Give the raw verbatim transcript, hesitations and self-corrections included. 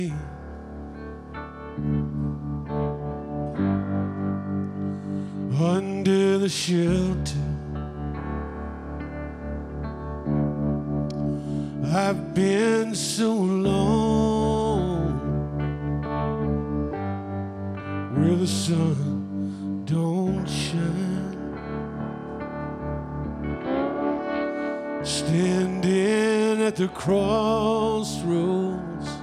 under the shelter. I've been so long where the sun don't shine, standing at the crossroads,